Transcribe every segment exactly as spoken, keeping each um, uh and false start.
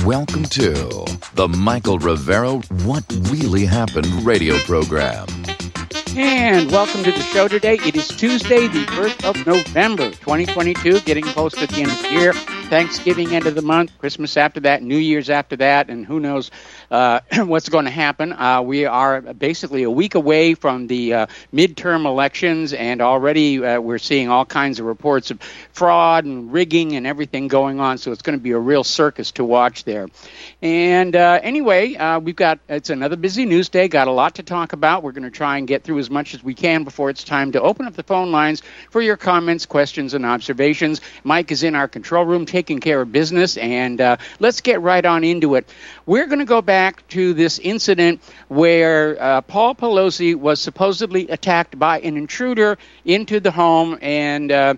Welcome to the Michael Rivera What Really Happened radio program. And welcome to the show today. It is Tuesday, the first of November, twenty twenty-two, getting close to the end of the year. Thanksgiving end of the month, Christmas after that, New Year's after that, and who knows uh, what's going to happen. Uh, we are basically a week away from the uh, midterm elections, and already uh, we're seeing all kinds of reports of fraud and rigging and everything going on, so it's going to be a real circus to watch there. And uh, anyway, uh, we've got, it's another busy news day, got a lot to talk about. We're going to try and get through as much as we can before it's time to open up the phone lines for your comments, questions, and observations. Mike is in our control room taking care of business, and uh, let's get right on into it. We're going to go back to this incident where uh, Paul Pelosi was supposedly attacked by an intruder into the home, and uh,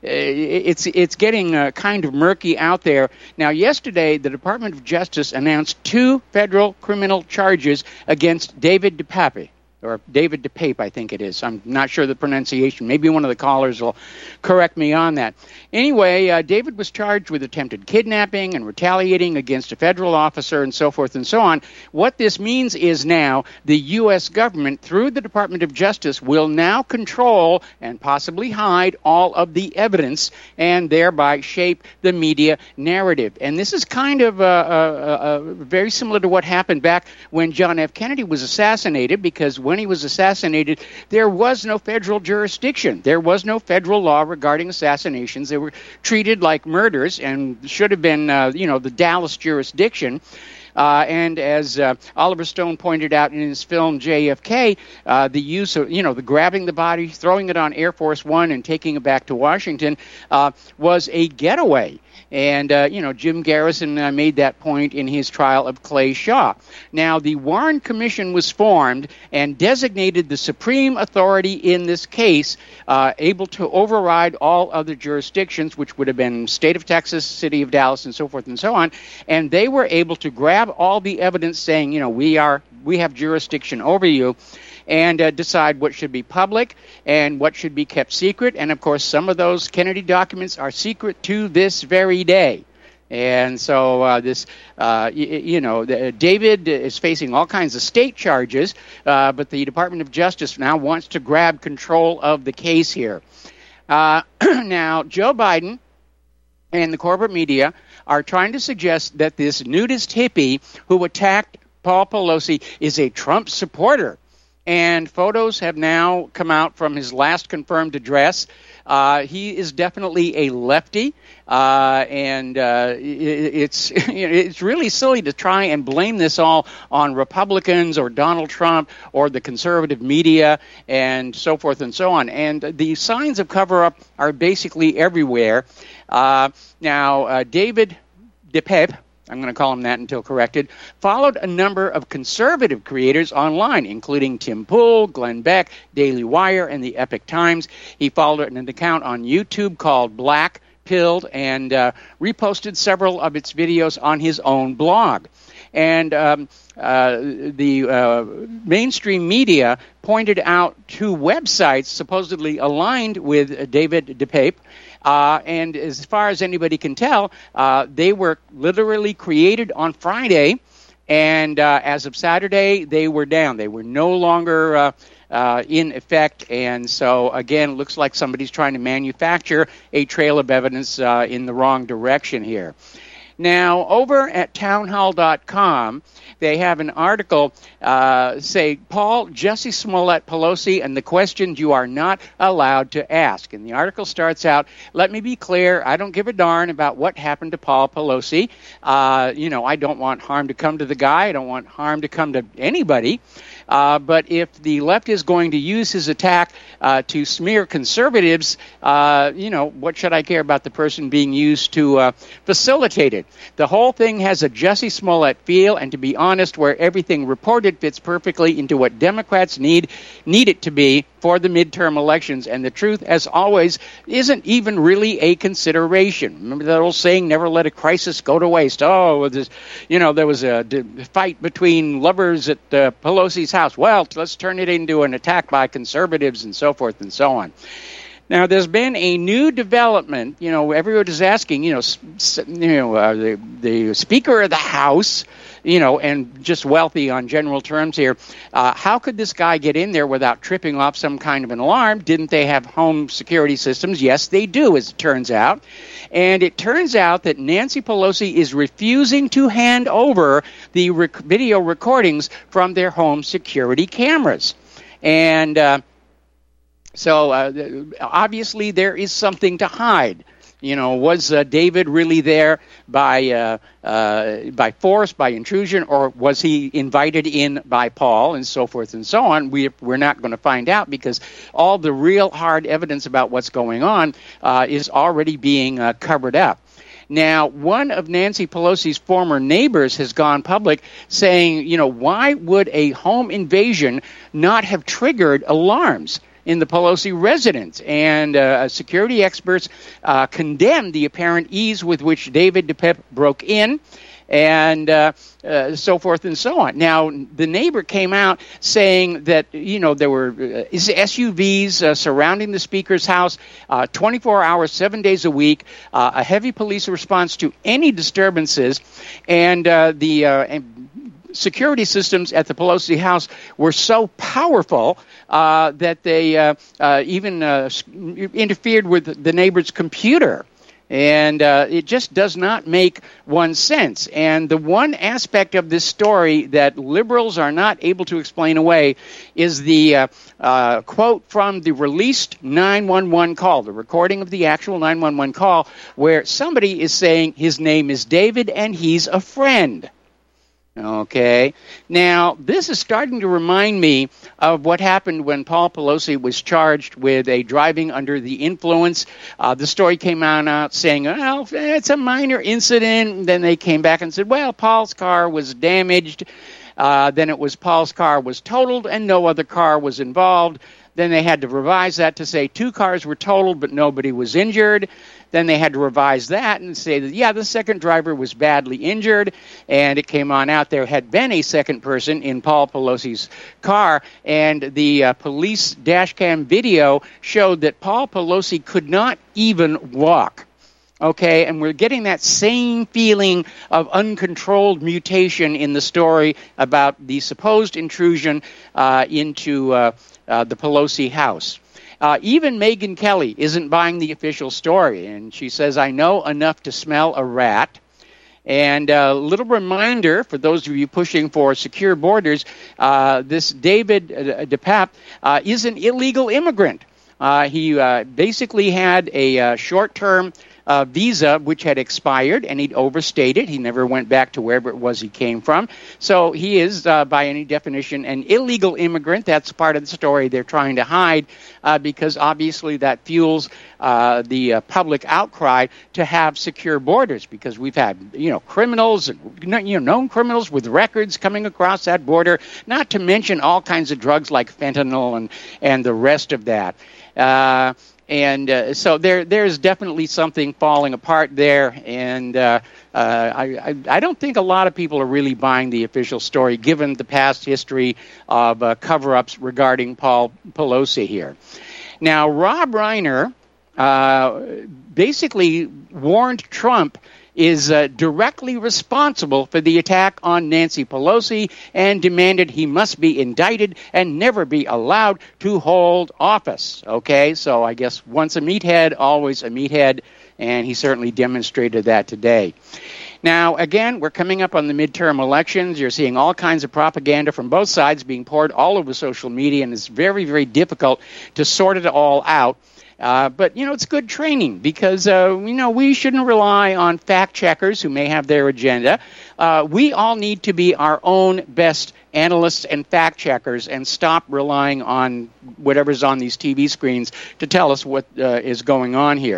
it's it's getting uh, kind of murky out there. Now, yesterday, the Department of Justice announced two federal criminal charges against David DePape. Or David DePape, I think it is. I'm not sure the pronunciation. Maybe one of the callers will correct me on that. Anyway, uh, David was charged with attempted kidnapping and retaliating against a federal officer and so forth and so on. What this means is now the U S government, through the Department of Justice, will now control and possibly hide all of the evidence and thereby shape the media narrative. And this is kind of uh, uh, uh, very similar to what happened back when John F. Kennedy was assassinated, because when he was assassinated, there was no federal jurisdiction. There was no federal law regarding assassinations. They were treated like murders and should have been, uh, you know, the Dallas jurisdiction. Uh, and as uh, Oliver Stone pointed out in his film J F K, uh, the use of, you know, the grabbing the body, throwing it on Air Force One and taking it back to Washington uh, was a getaway. And, uh, you know, Jim Garrison uh, made that point in his trial of Clay Shaw. Now, the Warren Commission was formed and designated the supreme authority in this case, uh, able to override all other jurisdictions, which would have been state of Texas, city of Dallas, and so forth and so on. And they were able to grab all the evidence saying, you know, we are we have jurisdiction over you, and uh, decide what should be public and what should be kept secret. And, of course, some of those Kennedy documents are secret to this very day. And so uh, this, uh, y- you know, the, David is facing all kinds of state charges, uh, but the Department of Justice now wants to grab control of the case here. Uh, now, Joe Biden and the corporate media are trying to suggest that this nudist hippie who attacked Paul Pelosi is a Trump supporter. And photos have now come out from his last confirmed address. Uh, he is definitely a lefty, uh, and uh, it, it's you know, it's really silly to try and blame this all on Republicans or Donald Trump or the conservative media and so forth and so on. And the signs of cover-up are basically everywhere. Uh, now, uh, David DePape, I'm going to call him that until corrected, followed a number of conservative creators online, including Tim Pool, Glenn Beck, Daily Wire, and the Epoch Times. He followed an account on YouTube called Black Pilled and uh, reposted several of its videos on his own blog. And um, uh, the uh, mainstream media pointed out two websites supposedly aligned with David DePape. Uh, and as far as anybody can tell, uh, they were literally created on Friday, and uh, as of Saturday, they were down. They were no longer uh, uh, in effect, and so, again, it looks like somebody's trying to manufacture a trail of evidence uh, in the wrong direction here. Now, over at townhall dot com, they have an article, uh, say, Paul, Jussie Smollett, Pelosi, and the questions you are not allowed to ask. And the article starts out, let me be clear, I don't give a darn about what happened to Paul Pelosi. Uh, you know, I don't want harm to come to the guy. I don't want harm to come to anybody. Uh, but if the left is going to use his attack uh, to smear conservatives, uh, you know, what should I care about the person being used to uh, facilitate it? The whole thing has a Jussie Smollett feel, and to be honest, where everything reported fits perfectly into what Democrats need need it to be for the midterm elections. And the truth, as always, isn't even really a consideration. Remember that old saying, never let a crisis go to waste. Oh, this, you know, there was a d- fight between lovers at uh, Pelosi's house. Well, let's turn it into an attack by conservatives and so forth and so on. Now, there's been a new development. You know, everyone is asking, you know, s- you know, uh, the, the Speaker of the House, you know, and just wealthy on general terms here, uh, how could this guy get in there without tripping off some kind of an alarm? Didn't they have home security systems? Yes, they do, as it turns out. And it turns out that Nancy Pelosi is refusing to hand over the rec- video recordings from their home security cameras. And uh, so uh, obviously there is something to hide. You know, was uh, David really there by uh, uh, by force, by intrusion, or was he invited in by Paul, and so forth and so on? We, we're not going to find out because all the real hard evidence about what's going on uh, is already being uh, covered up. Now, one of Nancy Pelosi's former neighbors has gone public saying, you know, why would a home invasion not have triggered alarms in the Pelosi residence? And uh, security experts uh, condemned the apparent ease with which David DePep broke in, and uh, uh, so forth and so on. Now, the neighbor came out saying that, you know, there were uh, S U Vs uh, surrounding the Speaker's house uh, twenty-four hours, seven days a week, uh, a heavy police response to any disturbances, and uh, the uh, and security systems at the Pelosi house were so powerful uh, that they uh, uh, even uh, interfered with the neighbor's computer. And uh, it just does not make one sense. And the one aspect of this story that liberals are not able to explain away is the uh, uh, quote from the released nine one one call, the recording of the actual nine one one call, where somebody is saying his name is David and he's a friend. Okay. Now, this is starting to remind me of what happened when Paul Pelosi was charged with a driving under the influence. Uh, the story came out, out saying, well, it's a minor incident. Then they came back and said, well, Paul's car was damaged. Uh, then it was Paul's car was totaled and no other car was involved. Then they had to revise that to say two cars were totaled, but nobody was injured. Then they had to revise that and say that, yeah, the second driver was badly injured, and it came on out there had been a second person in Paul Pelosi's car, and the uh, police dash cam video showed that Paul Pelosi could not even walk. Okay, and we're getting that same feeling of uncontrolled mutation in the story about the supposed intrusion uh, into uh, uh, the Pelosi house. Uh, even Megyn Kelly isn't buying the official story, and she says, I know enough to smell a rat. And a uh, little reminder for those of you pushing for secure borders, uh, this David uh, DePap uh, is an illegal immigrant. Uh, he uh, basically had a uh, short-term Uh, visa which had expired, and he'd overstayed it. He never went back to wherever it was he came from. So he is, uh, by any definition, an illegal immigrant. That's part of the story they're trying to hide uh, because obviously that fuels uh, the uh, public outcry to have secure borders, because we've had, you know, criminals, and, you know, known criminals with records coming across that border, not to mention all kinds of drugs like fentanyl and, and the rest of that. Uh, And uh, so there, there's definitely something falling apart there, and uh, uh, I, I, I don't think a lot of people are really buying the official story, given the past history of uh, cover-ups regarding Paul Pelosi here. Now, Rob Reiner uh, basically warned Trump is uh, directly responsible for the attack on Nancy Pelosi and demanded he must be indicted and never be allowed to hold office. Okay, so I guess once a meathead, always a meathead, and he certainly demonstrated that today. Now, again, we're coming up on the midterm elections. You're seeing all kinds of propaganda from both sides being poured all over social media, and it's very, very difficult to sort it all out. Uh, but, you know, it's good training because, uh, you know, we shouldn't rely on fact checkers who may have their agenda. Uh, we all need to be our own best analysts and fact checkers and stop relying on whatever's on these T V screens to tell us what uh, is going on here.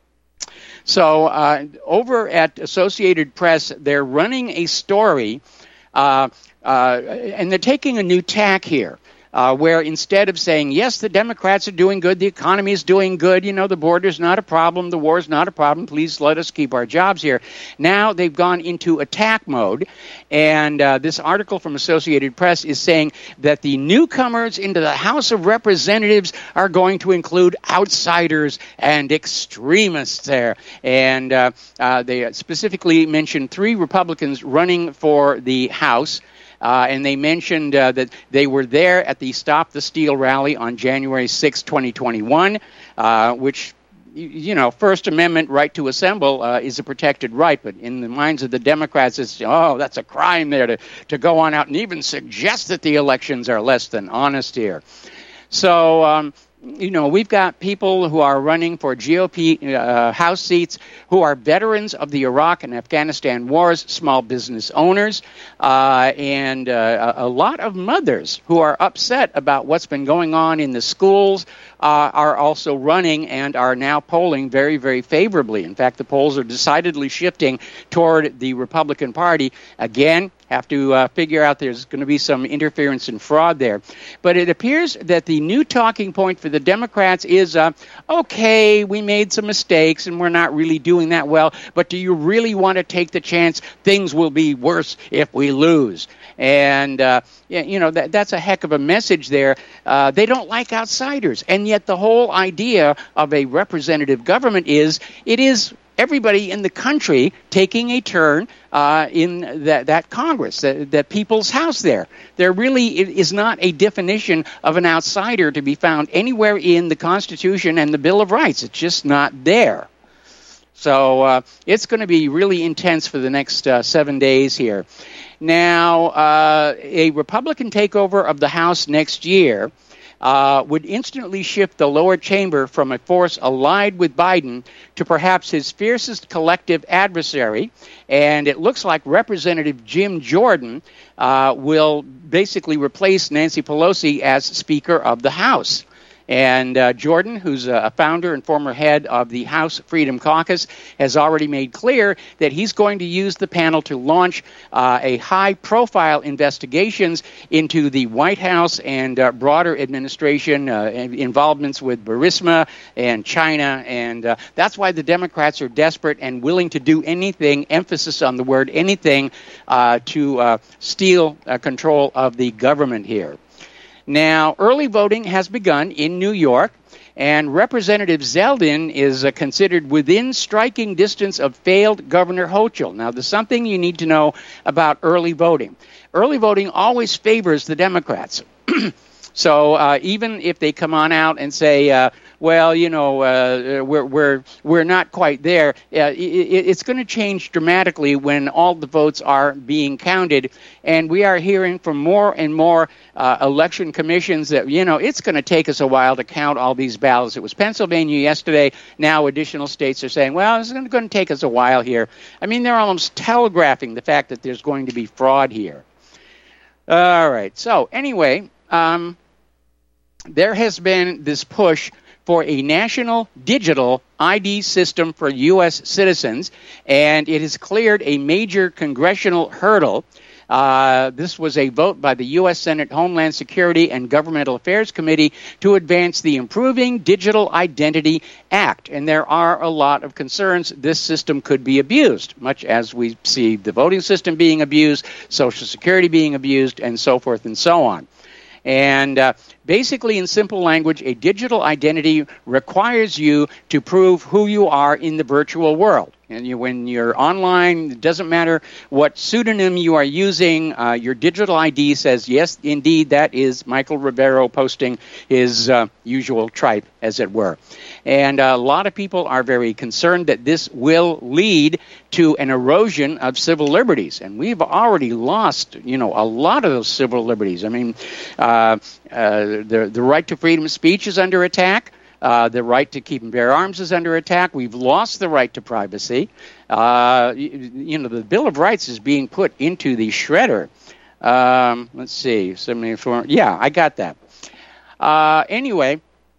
So uh, over at Associated Press, they're running a story, uh, uh, and they're taking a new tack here. uh, where instead of saying, yes, the Democrats are doing good, the economy is doing good, you know, the border's not a problem, the war's not a problem, please let us keep our jobs here. Now they've gone into attack mode, and uh, this article from Associated Press is saying that the newcomers into the House of Representatives are going to include outsiders and extremists there. And uh, uh, they specifically mentioned three Republicans running for the House. Uh, and they mentioned uh, that they were there at the Stop the Steal rally on January sixth, twenty twenty-one, uh, which, you, you know, First Amendment right to assemble uh, is a protected right. But in the minds of the Democrats, it's, oh, that's a crime there to, to go on out and even suggest that the elections are less than honest here. So, um, you know, we've got people who are running for G O P uh, House seats who are veterans of the Iraq and Afghanistan wars, small business owners, uh, and uh, a lot of mothers who are upset about what's been going on in the schools uh, are also running and are now polling very, very favorably. In fact, the polls are decidedly shifting toward the Republican Party. Again, have to uh, figure out there's going to be some interference and fraud there. But it appears that the new talking point for the Democrats is, uh, okay, we made some mistakes and we're not really doing that well, but do you really want to take the chance things will be worse if we lose? And, uh, you know, that, that's a heck of a message there. Uh, they don't like outsiders. And yet the whole idea of a representative government is it is everybody in the country taking a turn uh, in that, that Congress, that, that people's house there. There really is not a definition of an outsider to be found anywhere in the Constitution and the Bill of Rights. It's just not there. So uh, it's going to be really intense for the next uh, seven days here. Now, uh, a Republican takeover of the House next year Uh, would instantly shift the lower chamber from a force allied with Biden to perhaps his fiercest collective adversary. And it looks like Representative Jim Jordan uh, will basically replace Nancy Pelosi as Speaker of the House. And uh, Jordan, who's a founder and former head of the House Freedom Caucus, has already made clear that he's going to use the panel to launch uh, a high-profile investigations into the White House and uh, broader administration uh, involvements with Burisma and China. And uh, that's why the Democrats are desperate and willing to do anything, emphasis on the word anything, uh, to uh, steal uh, control of the government here. Now, early voting has begun in New York, and Representative Zeldin is uh, considered within striking distance of failed Governor Hochul. Now, there's something you need to know about early voting. Early voting always favors the Democrats. So uh, even if they come on out and say, uh, well, you know, uh, we're we're we're not quite there, uh, it, it's going to change dramatically when all the votes are being counted. And we are hearing from more and more uh, election commissions that, you know, it's going to take us a while to count all these ballots. It was Pennsylvania yesterday. Now additional states are saying, well, it's going to take us a while here. I mean, they're almost telegraphing the fact that there's going to be fraud here. All right. So anyway, um, there has been this push for a national digital I D system for U S citizens, and it has cleared a major congressional hurdle. Uh, this was a vote by the U S Senate Homeland Security and Governmental Affairs Committee to advance the Improving Digital Identity Act. And there are a lot of concerns this system could be abused, much as we see the voting system being abused, Social Security being abused, and so forth and so on. And uh, basically, in simple language, a digital identity requires you to prove who you are in the virtual world. And you, when you're online, it doesn't matter what pseudonym you are using, uh, your digital I D says, yes, indeed, that is Michael Rivero posting his uh, usual tripe, as it were. And a lot of people are very concerned that this will lead to an erosion of civil liberties. And we've already lost, you know, a lot of those civil liberties. I mean, uh, uh, the, the right to freedom of speech is under attack. Uh, the right to keep and bear arms is under attack. We've lost the right to privacy. Uh, you, you know, the Bill of Rights is being put into the shredder. Um, let's see. Yeah, I got that. Uh, anyway,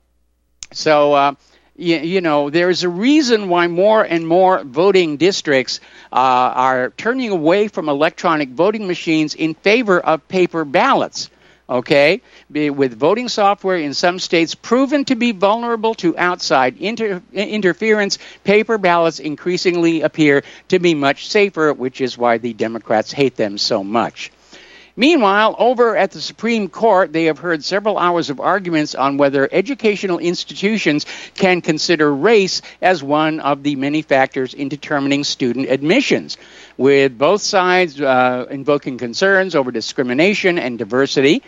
so, uh, you, you know, there's a reason why more and more voting districts uh, are turning away from electronic voting machines in favor of paper ballots. okay, with voting software in some states proven to be vulnerable to outside inter- interference, paper ballots increasingly appear to be much safer, which is why the Democrats hate them so much. Meanwhile, over at the Supreme Court, they have heard several hours of arguments on whether educational institutions can consider race as one of the many factors in determining student admissions, with both sides uh, invoking concerns over discrimination and diversity.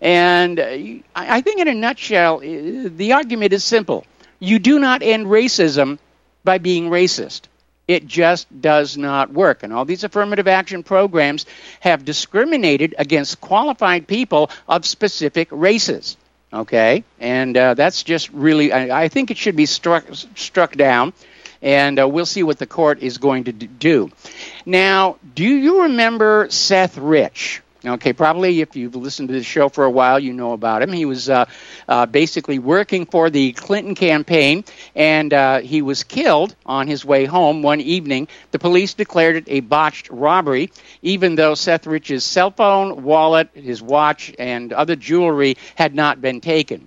And I think in a nutshell, the argument is simple. You do not end racism by being racist. It just does not work. And all these affirmative action programs have discriminated against qualified people of specific races. Okay? And uh, that's just really, I, I think it should be struck, struck down. And uh, we'll see what the court is going to do. Now, do you remember Seth Rich? Okay, probably if you've listened to this show for a while, you know about him. He was uh, uh, basically working for the Clinton campaign, and uh, he was killed on his way home one evening. The police declared it a botched robbery, even though Seth Rich's cell phone, wallet, his watch, and other jewelry had not been taken.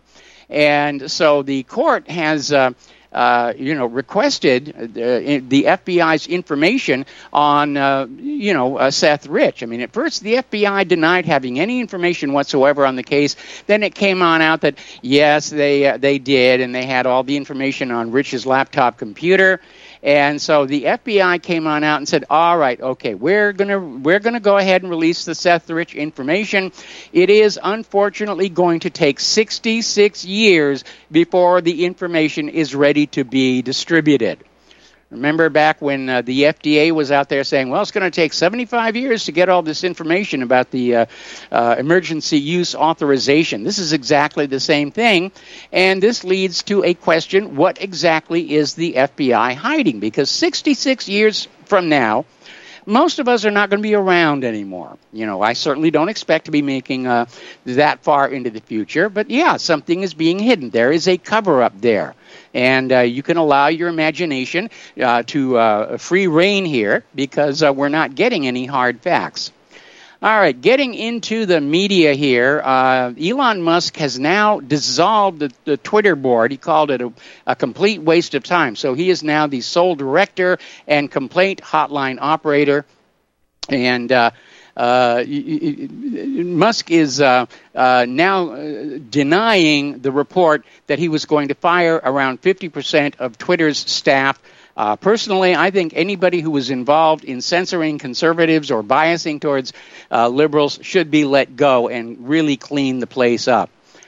And so the court has... Uh, Uh, you know, requested uh, the F B I's information on, uh, you know, uh, Seth Rich. I mean, at first the F B I denied having any information whatsoever on the case. Then it came on out that, yes, they uh, they did, and they had all the information on Rich's laptop computer. And so the F B I came on out and said, all right, okay, we're going to we're gonna go ahead and release the Seth Rich information. It is unfortunately going to take sixty-six years before the information is ready to be distributed. Remember back when uh, the F D A was out there saying, well, it's going to take seventy-five years to get all this information about the uh, uh, emergency use authorization. This is exactly the same thing. And this leads to a question, what exactly is the F B I hiding? Because sixty-six years from now, most of us are not going to be around anymore. You know, I certainly don't expect to be making uh, that far into the future. But, yeah, something is being hidden. There is a cover-up there. And uh, you can allow your imagination uh, to uh, free reign here because uh, we're not getting any hard facts. All right, getting into the media here, uh, Elon Musk has now dissolved the, the Twitter board. He called it a, a complete waste of time. So he is now the sole director and complaint hotline operator. And uh, uh, Musk is uh, uh, now uh, denying the report that he was going to fire around fifty percent of Twitter's staff. Uh, personally, I think anybody who was involved in censoring conservatives or biasing towards uh, liberals should be let go and really clean the place up.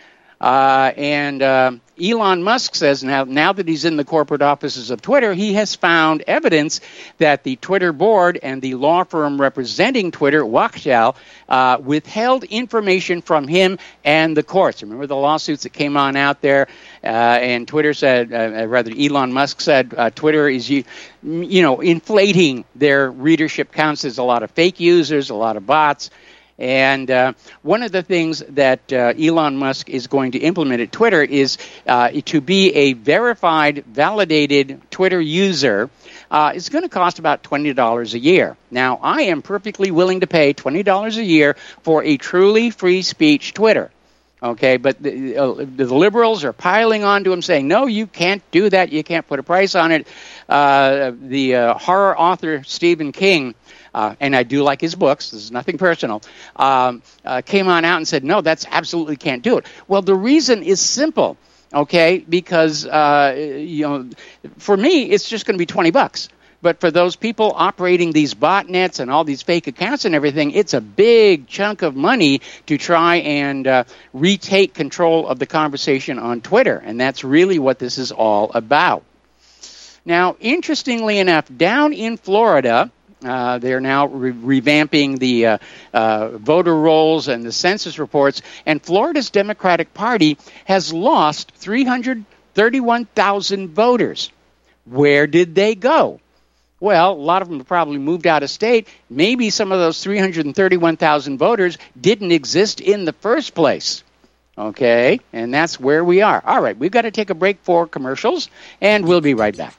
Uh, and uh, Elon Musk says now, now that he's in the corporate offices of Twitter, he has found evidence that the Twitter board and the law firm representing Twitter, Wachtell, uh, withheld information from him and the courts. Remember the lawsuits that came on out there? Uh, and Twitter said, uh, rather Elon Musk said, uh, Twitter is, you, you know, inflating their readership counts. There's a lot of fake users, a lot of bots. And uh, one of the things that uh, Elon Musk is going to implement at Twitter is uh, to be a verified, validated Twitter user. Uh, it's going to cost about twenty dollars a year. Now, I am perfectly willing to pay twenty dollars a year for a truly free speech Twitter. Okay, but the, uh, the liberals are piling on to him saying, no, you can't do that. You can't put a price on it. Uh, the uh, horror author Stephen King, Uh, and I do like his books, this is nothing personal, um, uh, came on out and said, no, that's absolutely can't do it. Well, the reason is simple, okay, because, uh, you know, for me, it's just going to be twenty bucks. But for those people operating these botnets and all these fake accounts and everything, it's a big chunk of money to try and uh, retake control of the conversation on Twitter. And that's really what this is all about. Now, interestingly enough, down in Florida, Uh, they're now re- revamping the uh, uh, voter rolls and the census reports, and Florida's Democratic Party has lost three hundred thirty-one thousand voters. Where did they go? Well, a lot of them probably moved out of state. Maybe some of those three hundred thirty-one thousand voters didn't exist in the first place. Okay, and that's where we are. All right, we've got to take a break for commercials, and we'll be right back.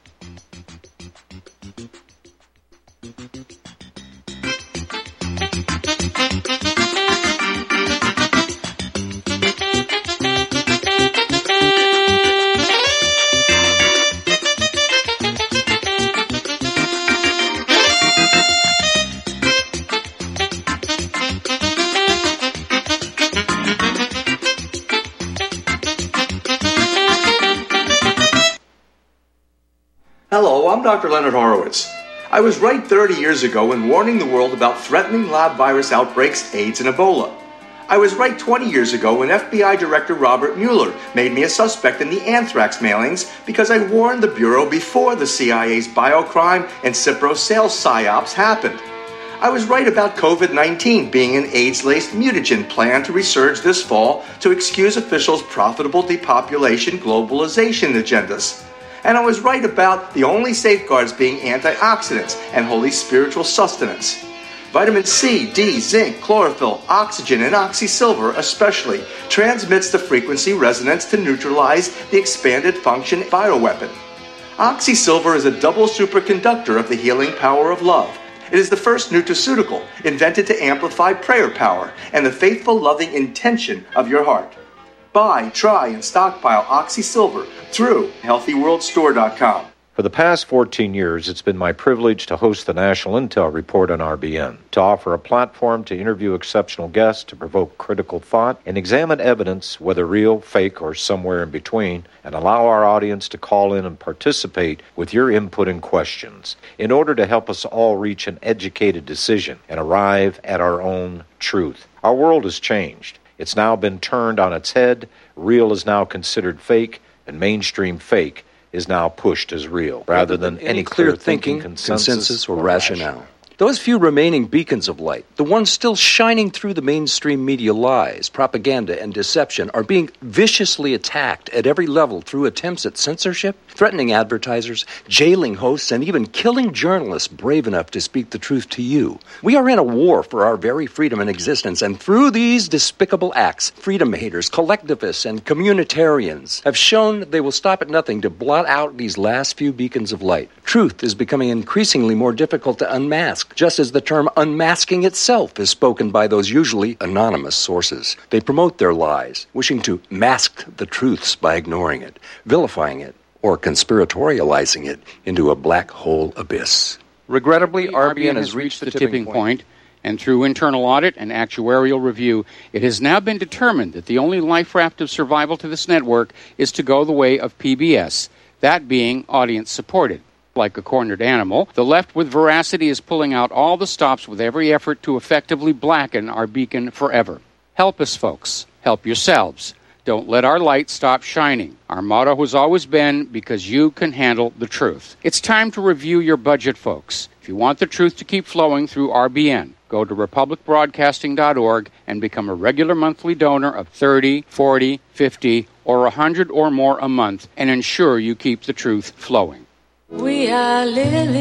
Hello, I'm Doctor Leonard Horowitz. I was right thirty years ago in warning the world about threatening lab virus outbreaks, AIDS, and Ebola. I was right twenty years ago when F B I Director Robert Mueller made me a suspect in the anthrax mailings because I warned the Bureau before the C I A's biocrime and Cipro sales psyops happened. I was right about COVID nineteen being an AIDS-laced mutagen plan to resurge this fall to excuse officials' profitable depopulation globalization agendas. And I was right about the only safeguards being antioxidants and holy spiritual sustenance. Vitamin C, D, zinc, chlorophyll, oxygen, and oxysilver especially transmits the frequency resonance to neutralize the expanded function bioweapon. Oxysilver is a double superconductor of the healing power of love. It is the first nutraceutical invented to amplify prayer power and the faithful, loving intention of your heart. Buy, try, and stockpile Oxysilver through healthy world store dot com. For the past fourteen years, it's been my privilege to host the National Intel Report on R B N, to offer a platform to interview exceptional guests, to provoke critical thought, and examine evidence, whether real, fake, or somewhere in between, and allow our audience to call in and participate with your input and questions in order to help us all reach an educated decision and arrive at our own truth. Our world has changed. It's now been turned on its head. Real is now considered fake, and mainstream fake is now pushed as real, rather than any, any clear thinking, consensus, consensus or, or rationale. rationale. Those few remaining beacons of light, the ones still shining through the mainstream media lies, propaganda, and deception, are being viciously attacked at every level through attempts at censorship, threatening advertisers, jailing hosts, and even killing journalists brave enough to speak the truth to you. We are in a war for our very freedom and existence, and through these despicable acts, freedom haters, collectivists, and communitarians have shown they will stop at nothing to blot out these last few beacons of light. Truth is becoming increasingly more difficult to unmask, just as the term unmasking itself is spoken by those usually anonymous sources. They promote their lies, wishing to mask the truths by ignoring it, vilifying it, or conspiratorializing it into a black hole abyss. Regrettably, R B N has reached the tipping point, and through internal audit and actuarial review, it has now been determined that the only life raft of survival to this network is to go the way of P B S, that being audience-supported. Like a cornered animal, the left with veracity is pulling out all the stops with every effort to effectively blacken our beacon forever. Help us, folks. Help yourselves. Don't let our light stop shining. Our motto has always been, because you can handle the truth. It's time to review your budget, folks. If you want the truth to keep flowing through R B N, go to republic broadcasting dot org and become a regular monthly donor of thirty, forty, fifty, or one hundred or more a month and ensure you keep the truth flowing. We are living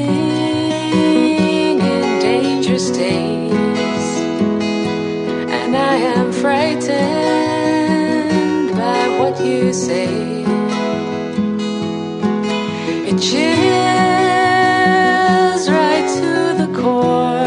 in dangerous days, and I am frightened by what you say. It chills right to the core,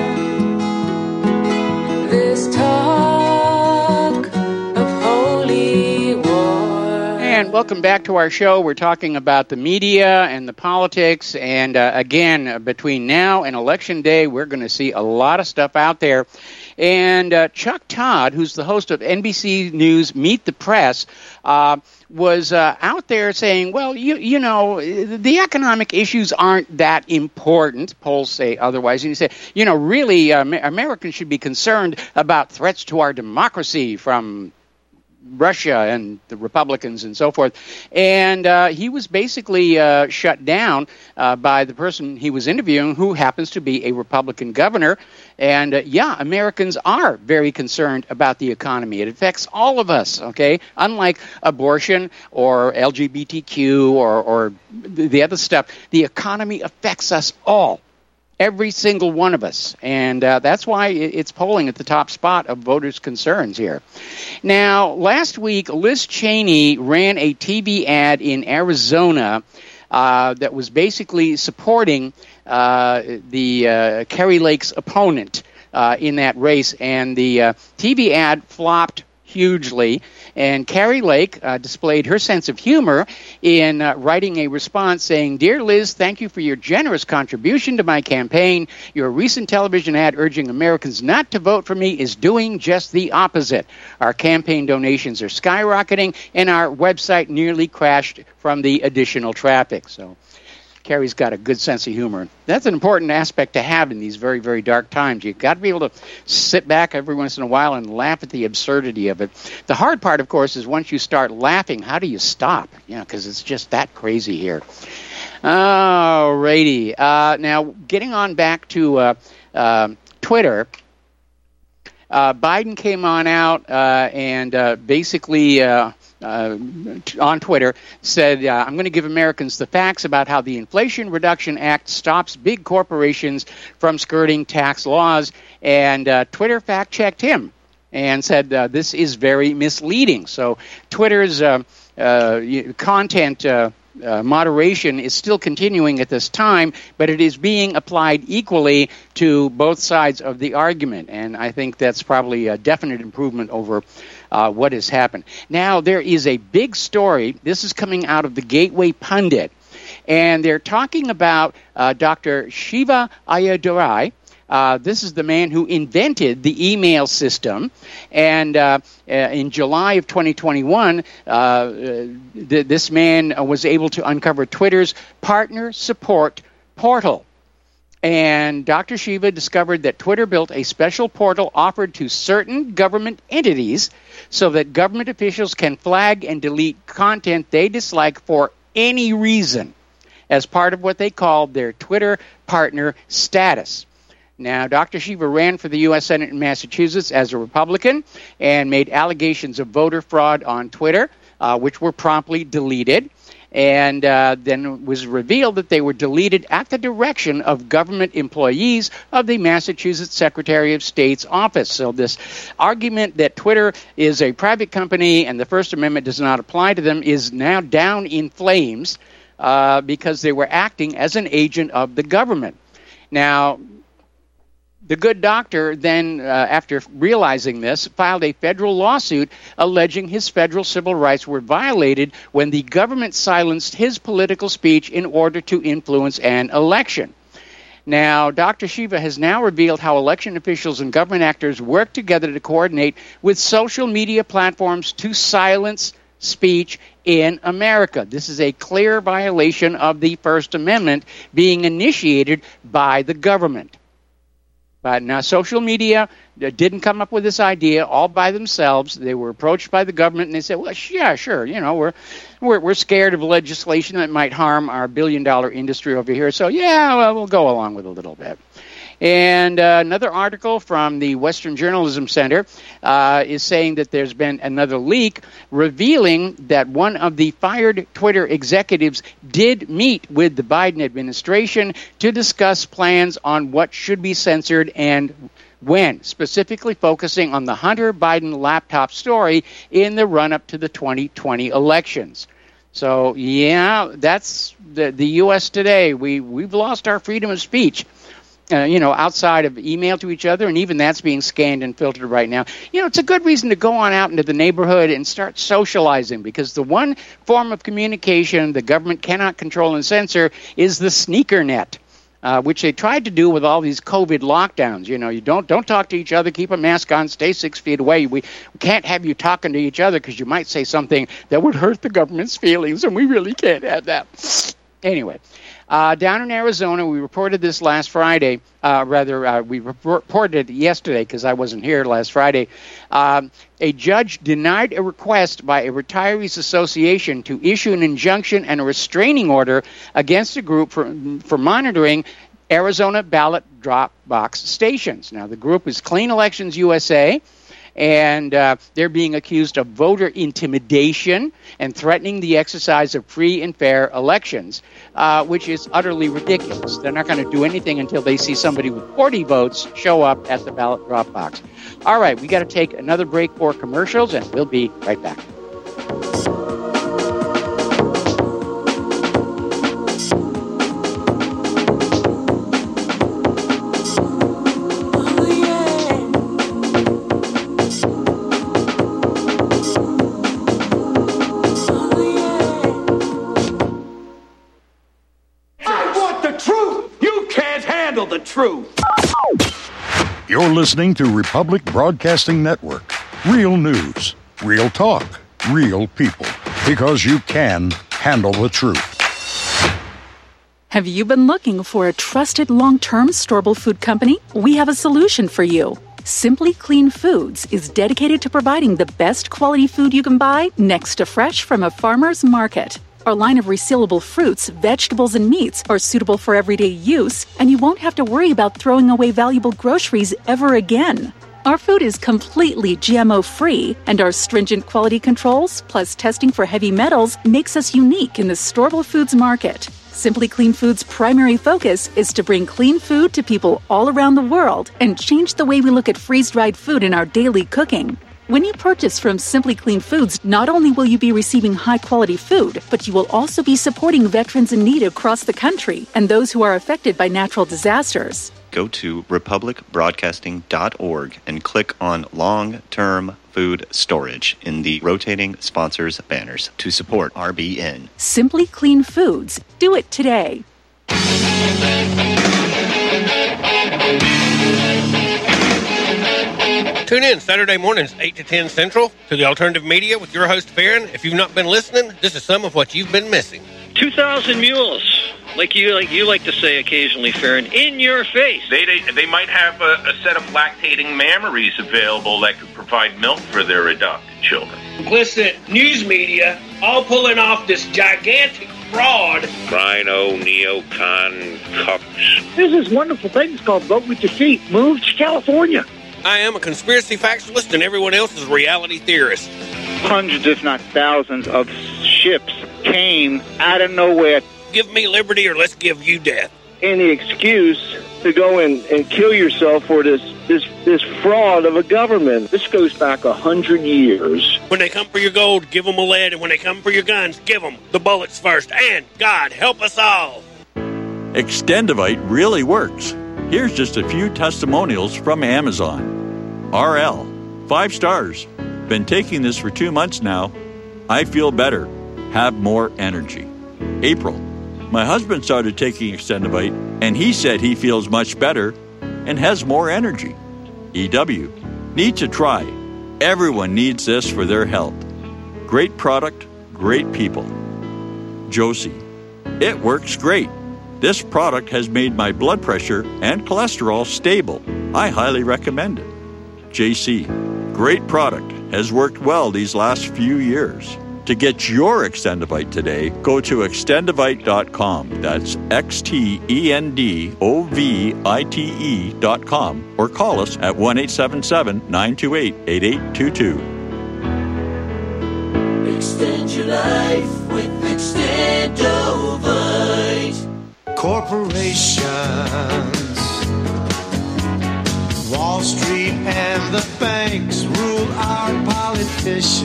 this talk of holy war. And welcome back to our show. We're talking about the media and the politics. And uh, again, uh, between now and Election Day, we're going to see a lot of stuff out there. And uh, Chuck Todd, who's the host of N B C News Meet the Press, uh, was uh, out there saying, well, you you know, the economic issues aren't that important. Polls say otherwise. And he said, you know, really, uh, Americans should be concerned about threats to our democracy from Russia and the Republicans and so forth. And uh, he was basically uh, shut down uh, by the person he was interviewing, who happens to be a Republican governor. And uh, yeah, Americans are very concerned about the economy. It affects all of us, okay? Unlike abortion or L G B T Q or, or the other stuff, the economy affects us all. Every single one of us. And uh, that's why it's polling at the top spot of voters' concerns here. Now, last week, Liz Cheney ran a T V ad in Arizona uh, that was basically supporting uh, the uh, Kari Lake's opponent uh, in that race. And the uh, T V ad flopped hugely. And Kari Lake uh, displayed her sense of humor in uh, writing a response saying, "Dear Liz, thank you for your generous contribution to my campaign. Your recent television ad urging Americans not to vote for me is doing just the opposite. Our campaign donations are skyrocketing, and our website nearly crashed from the additional traffic." So Carrie's got a good sense of humor. That's an important aspect to have in these very, very dark times. You've got to be able to sit back every once in a while and laugh at the absurdity of it. The hard part, of course, is once you start laughing, how do you stop? You know, because it's just that crazy here. All righty. Uh, now, getting on back to uh, uh, Twitter, uh, Biden came on out uh, and uh, basically... Uh, Uh, on Twitter, said, uh, I'm going to give Americans the facts about how the Inflation Reduction Act stops big corporations from skirting tax laws. And uh, Twitter fact-checked him and said uh, this is very misleading. So Twitter's uh, uh, content uh, uh, moderation is still continuing at this time, but it is being applied equally to both sides of the argument. And I think that's probably a definite improvement over Uh, what has happened. Now, there is a big story. This is coming out of the Gateway Pundit, and they're talking about uh, Doctor Shiva Ayyadurai. Uh, this is the man who invented the email system, and uh, uh, in July of twenty twenty-one, uh, th- this man was able to uncover Twitter's partner support portal. And Doctor Shiva discovered that Twitter built a special portal offered to certain government entities so that government officials can flag and delete content they dislike for any reason as part of what they called their Twitter partner status. Now, Doctor Shiva ran for the U S Senate in Massachusetts as a Republican and made allegations of voter fraud on Twitter, uh, which were promptly deleted. And uh, then it was revealed that they were deleted at the direction of government employees of the Massachusetts Secretary of State's office. So this argument that Twitter is a private company and the First Amendment does not apply to them is now down in flames uh, because they were acting as an agent of the government. Now, the good doctor then, uh, after realizing this, filed a federal lawsuit alleging his federal civil rights were violated when the government silenced his political speech in order to influence an election. Now, Doctor Shiva has now revealed how election officials and government actors work together to coordinate with social media platforms to silence speech in America. This is a clear violation of the First Amendment being initiated by the government. But now social media didn't come up with this idea all by themselves. They were approached by the government, and they said, well, yeah, sure, you know, we're we're, we're scared of legislation that might harm our billion-dollar industry over here, so yeah, well, we'll go along with a little bit. And uh, another article from the Western Journalism Center uh, is saying that there's been another leak revealing that one of the fired Twitter executives did meet with the Biden administration to discuss plans on what should be censored and when, specifically focusing on the Hunter Biden laptop story in the run-up to the twenty twenty elections. So, yeah, that's the, the U S today. We, we've lost our freedom of speech. Uh, you know, outside of email to each other, and even that's being scanned and filtered right now. You know, it's a good reason to go on out into the neighborhood and start socializing, because the one form of communication the government cannot control and censor is the sneaker net, uh, which they tried to do with all these COVID lockdowns. You know, you don't don't talk to each other, keep a mask on, stay six feet away. We can't have you talking to each other because you might say something that would hurt the government's feelings, and we really can't have that. Anyway. Uh, down in Arizona, we reported this last Friday, uh, rather, uh, we reported it yesterday because I wasn't here last Friday. Um, a judge denied a request by a retirees association to issue an injunction and a restraining order against a group for, for monitoring Arizona ballot drop box stations. Now, the group is Clean Elections U S A. And uh, they're being accused of voter intimidation and threatening the exercise of free and fair elections, uh, which is utterly ridiculous. They're not going to do anything until they see somebody with forty votes show up at the ballot drop box. All right, we got to take another break for commercials, and we'll be right back. The truth. You're listening to Republic Broadcasting Network. Real news, real talk, real people. Because you can handle the truth. Have you been looking for a trusted long-term storable food company? We have a solution for you. Simply Clean Foods is dedicated to providing the best quality food you can buy next to fresh from a farmer's market. Our line of resealable fruits, vegetables, and meats are suitable for everyday use, and you won't have to worry about throwing away valuable groceries ever again. Our food is completely G M O-free, and our stringent quality controls, plus testing for heavy metals, makes us unique in the storable foods market. Simply Clean Foods' primary focus is to bring clean food to people all around the world and change the way we look at freeze-dried food in our daily cooking. When you purchase from Simply Clean Foods, not only will you be receiving high-quality food, but you will also be supporting veterans in need across the country and those who are affected by natural disasters. Go to republic broadcasting dot org and click on Long-Term Food Storage in the rotating sponsors banners to support R B N. Simply Clean Foods. Do it today. Tune in Saturday mornings, eight to ten Central, to the Alternative Media with your host, Farron. If you've not been listening, this is some of what you've been missing. two thousand mules. Like you like you like to say occasionally, Farron, in your face. They they, they might have a, a set of lactating mammaries available that could provide milk for their adopted children. Listen, news media, all pulling off this gigantic fraud. Rhino, neocon, cucks. There's this wonderful thing called Vote with Your Feet. Move to California. I am a conspiracy factualist, and everyone else is a reality theorist. Hundreds, if not thousands, of ships came out of nowhere. Give me liberty or let's give you death. Any excuse to go and, and kill yourself for this, this this fraud of a government. This goes back a hundred years. When they come for your gold, give them a lead, and when they come for your guns, give them the bullets first. And God help us all. Extendivite really works. Here's just a few testimonials from Amazon. R L, five stars. Been taking this for two months now. I feel better. Have more energy. April, my husband started taking Extendivite, and he said he feels much better and has more energy. E W, need to try. Everyone needs this for their health. Great product, great people. Josie, it works great. This product has made my blood pressure and cholesterol stable. I highly recommend it. J C, great product, has worked well these last few years. To get your Extendivite today, go to extendivite dot com. That's X T E N D O V I T E dot com. Or call us at one eight seven seven, nine two eight, eight eight two two. Extend your life with Extendovite. Corporations, Wall Street and the banks rule our politicians.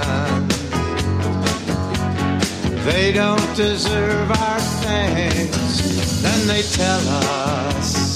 They don't deserve our thanks, then they tell us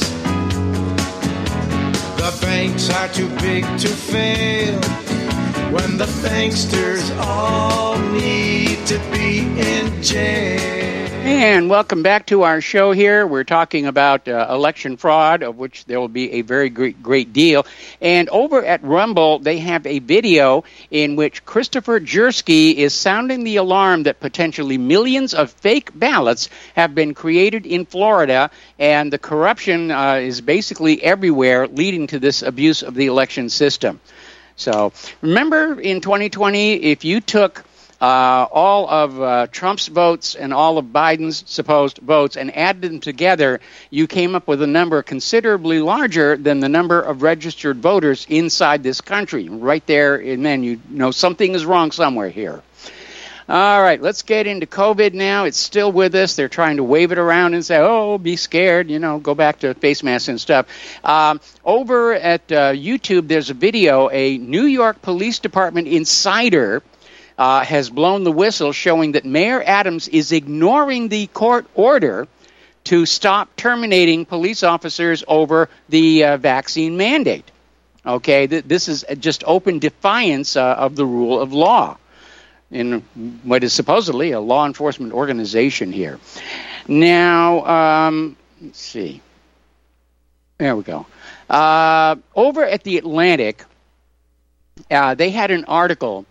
the banks are too big to fail, when the banksters all need to be in jail. And welcome back to our show here. We're talking about uh, election fraud, of which there will be a very great, great deal. And over at Rumble, they have a video in which Christopher Jersky is sounding the alarm that potentially millions of fake ballots have been created in Florida, and the corruption uh, is basically everywhere, leading to this abuse of the election system. So remember in twenty twenty, if you took Uh, all of uh, Trump's votes and all of Biden's supposed votes and added them together, you came up with a number considerably larger than the number of registered voters inside this country. Right there, and then you know something is wrong somewhere here. All right, let's get into COVID now. It's still with us. They're trying to wave it around and say, oh, be scared, you know, go back to face masks and stuff. Um, over at uh, YouTube, there's a video, a New York Police Department insider Uh, has blown the whistle, showing that Mayor Adams is ignoring the court order to stop terminating police officers over the uh, vaccine mandate. Okay, th- this is just open defiance uh, of the rule of law in what is supposedly a law enforcement organization here. Now, um, let's see. There we go. Uh, over at The Atlantic, uh, they had an article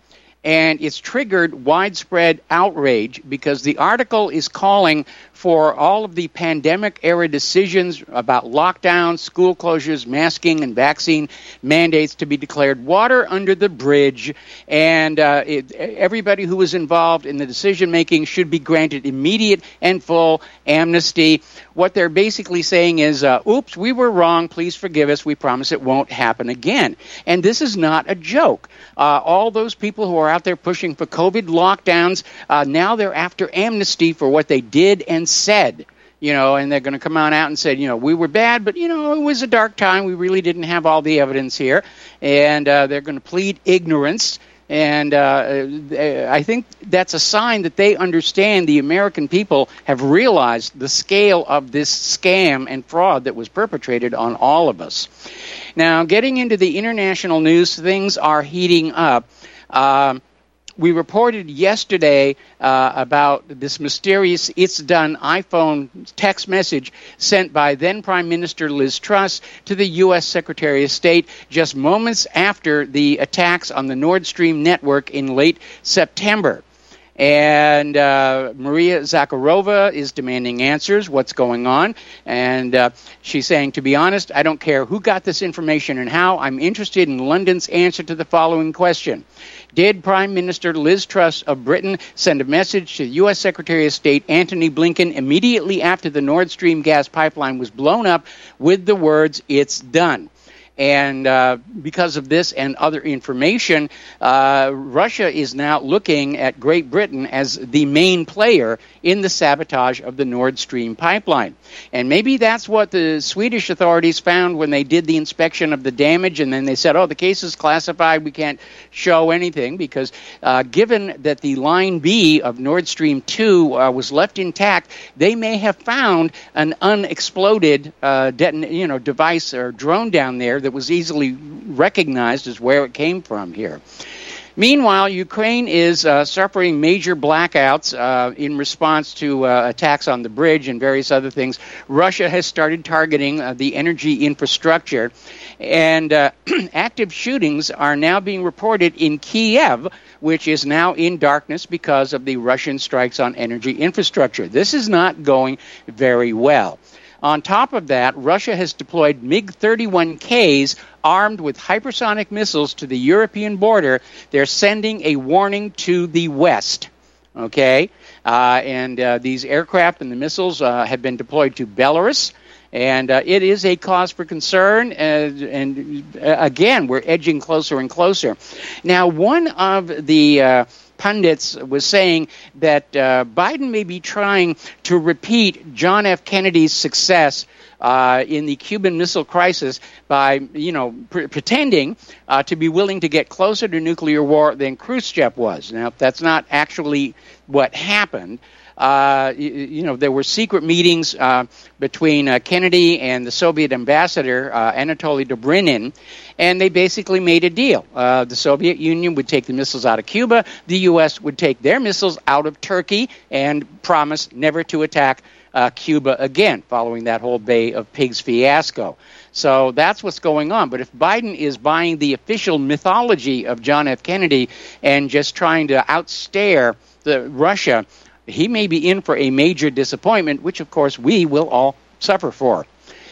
And it's triggered widespread outrage because the article is calling for all of the pandemic-era decisions about lockdowns, school closures, masking, and vaccine mandates to be declared water under the bridge. And uh, it, everybody who was involved in the decision-making should be granted immediate and full amnesty. What they're basically saying is, uh, oops, we were wrong. Please forgive us. We promise it won't happen again. And this is not a joke. Uh, all those people who are out there pushing for COVID lockdowns, uh, now they're after amnesty for what they did and said. You know, and they're going to come on out and say, you know, we were bad, but, you know, it was a dark time. We really didn't have all the evidence here. And uh, they're going to plead ignorance. And uh, I think that's a sign that they understand the American people have realized the scale of this scam and fraud that was perpetrated on all of us. Now, getting into the international news, things are heating up. Um, we reported yesterday uh, about this mysterious "it's done" iPhone text message sent by then Prime Minister Liz Truss to the U S Secretary of State just moments after the attacks on the Nord Stream network in late September. And uh, Maria Zakharova is demanding answers, what's going on. And uh, she's saying, to be honest, I don't care who got this information and how. I'm interested in London's answer to the following question. Did Prime Minister Liz Truss of Britain send a message to U S Secretary of State Antony Blinken immediately after the Nord Stream gas pipeline was blown up with the words, "It's done"? And uh, because of this and other information, uh, Russia is now looking at Great Britain as the main player in the sabotage of the Nord Stream pipeline. And maybe that's what the Swedish authorities found when they did the inspection of the damage, and then they said, oh, the case is classified, we can't show anything, because uh, given that the line B of Nord Stream two uh, was left intact, they may have found an unexploded uh, deton- you know, device or drone down there that was easily recognized as where it came from here. Meanwhile, Ukraine is uh, suffering major blackouts uh, in response to uh, attacks on the bridge and various other things. Russia has started targeting uh, the energy infrastructure, and uh, active shootings are now being reported in Kiev, which is now in darkness because of the Russian strikes on energy infrastructure. This is not going very well. On top of that, Russia has deployed MiG thirty-one Ks armed with hypersonic missiles to the European border. They're sending a warning to the West. Okay? Uh, and uh, these aircraft and the missiles uh, have been deployed to Belarus. And uh, it is a cause for concern. Uh, and uh, again, we're edging closer and closer. Now, one of the Uh, pundits was saying that uh, Biden may be trying to repeat John F. Kennedy's success uh, in the Cuban Missile Crisis by, you know, pre- pretending uh, to be willing to get closer to nuclear war than Khrushchev was. Now, that's not actually what happened. Uh, you, you know, there were secret meetings uh, between uh, Kennedy and the Soviet ambassador, uh, Anatoly Dobrynin, and they basically made a deal. Uh, the Soviet Union would take the missiles out of Cuba, the U S would take their missiles out of Turkey, and promise never to attack uh, Cuba again, following that whole Bay of Pigs fiasco. So that's what's going on. But if Biden is buying the official mythology of John F. Kennedy and just trying to outstare the Russia, he may be in for a major disappointment, which, of course, we will all suffer for.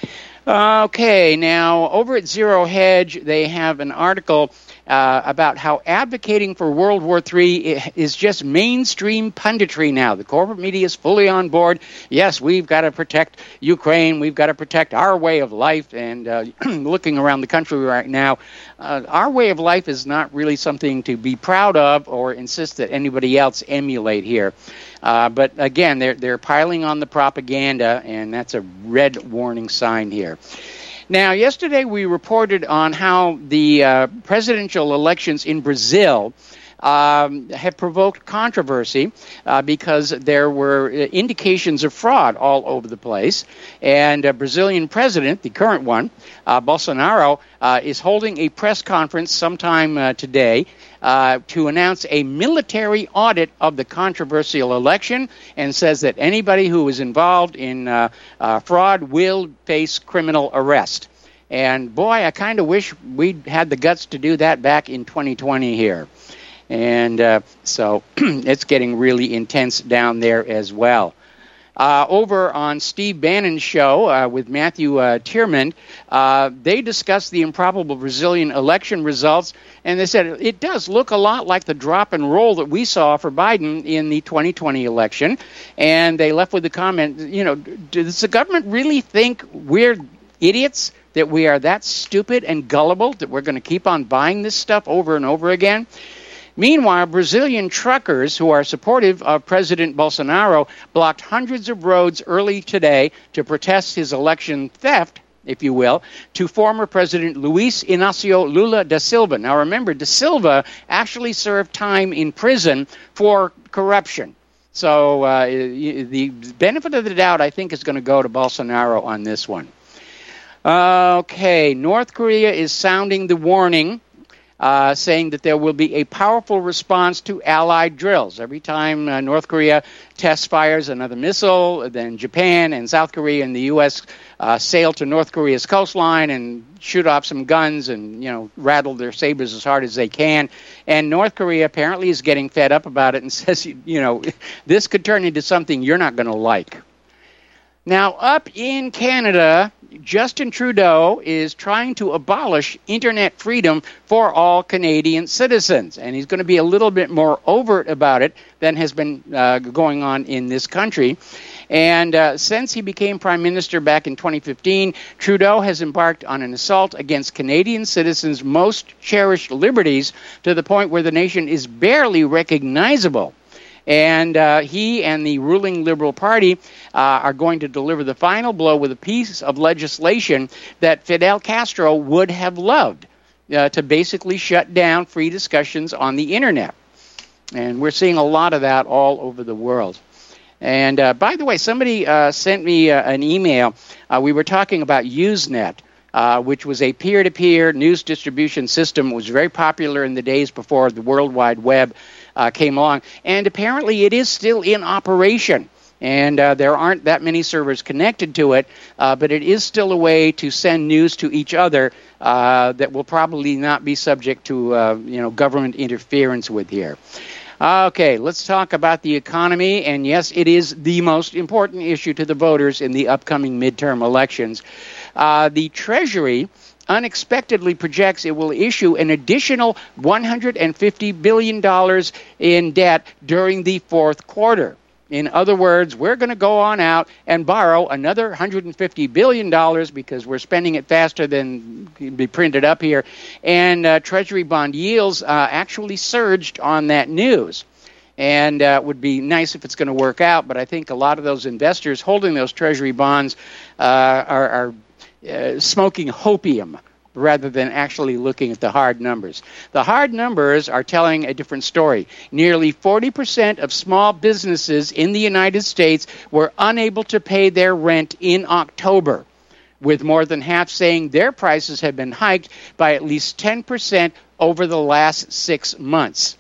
Okay, now, over at Zero Hedge, they have an article uh, about how advocating for World War Three is just mainstream punditry now. The corporate media is fully on board. Yes, we've got to protect Ukraine. We've got to protect our way of life. And uh, looking around the country right now, uh, our way of life is not really something to be proud of or insist that anybody else emulate here. Uh, but again, they're they're piling on the propaganda, and that's a red warning sign here. Now, yesterday we reported on how the uh, presidential elections in Brazil um, have provoked controversy uh, because there were indications of fraud all over the place. And uh, Brazilian president, the current one, uh, Bolsonaro, uh, is holding a press conference sometime uh, today uh, to announce a military audit of the controversial election, and says that anybody who is involved in uh, uh, fraud will face criminal arrest. And boy, I kind of wish we'd had the guts to do that back in twenty twenty here. And uh, so it's getting really intense down there as well. Uh, over on Steve Bannon's show uh, with Matthew uh, Tierman, uh, they discussed the improbable Brazilian election results, and they said it does look a lot like the drop and roll that we saw for Biden in the twenty twenty election. And they left with the comment, you know, does the government really think we're idiots, that we are that stupid and gullible, that we're going to keep on buying this stuff over and over again? Meanwhile, Brazilian truckers who are supportive of President Bolsonaro blocked hundreds of roads early today to protest his election theft, if you will, to former President Luiz Inácio Lula da Silva. Now remember, da Silva actually served time in prison for corruption. So uh, the benefit of the doubt, I think, is going to go to Bolsonaro on this one. Uh, okay, North Korea is sounding the warning, Uh, saying that there will be a powerful response to Allied drills. Every time uh, North Korea test fires another missile, then Japan and South Korea and the U S uh, sail to North Korea's coastline and shoot off some guns and, you know, rattle their sabers as hard as they can. And North Korea apparently is getting fed up about it and says, you know, this could turn into something you're not going to like. Now, up in Canada, Justin Trudeau is trying to abolish internet freedom for all Canadian citizens, and he's going to be a little bit more overt about it than has been uh, going on in this country. And uh, since he became prime minister back in twenty fifteen, Trudeau has embarked on an assault against Canadian citizens' most cherished liberties to the point where the nation is barely recognizable. And uh, he and the ruling Liberal Party uh, are going to deliver the final blow with a piece of legislation that Fidel Castro would have loved uh, to basically shut down free discussions on the Internet. And we're seeing a lot of that all over the world. And uh, by the way, somebody uh, sent me uh, an email. Uh, we were talking about Usenet, uh, which was a peer-to-peer news distribution system. It was very popular in the days before the World Wide Web Uh, came along, and apparently it is still in operation, and uh, there aren't that many servers connected to it, uh, but it is still a way to send news to each other uh, that will probably not be subject to uh, you know government interference with here. Okay, let's talk about the economy, and yes, it is the most important issue to the voters in the upcoming midterm elections. Uh, the Treasury unexpectedly projects it will issue an additional one hundred fifty billion dollars in debt during the fourth quarter. In other words, we're going to go on out and borrow another one hundred fifty billion dollars because we're spending it faster than can be printed up here. And uh, Treasury bond yields uh, actually surged on that news. And uh, it would be nice if it's going to work out, but I think a lot of those investors holding those Treasury bonds uh, are, are Uh, smoking hopium rather than actually looking at the hard numbers. The hard numbers are telling a different story. Nearly forty percent of small businesses in the United States were unable to pay their rent in October, with more than half saying their prices have been hiked by at least ten percent over the last six months.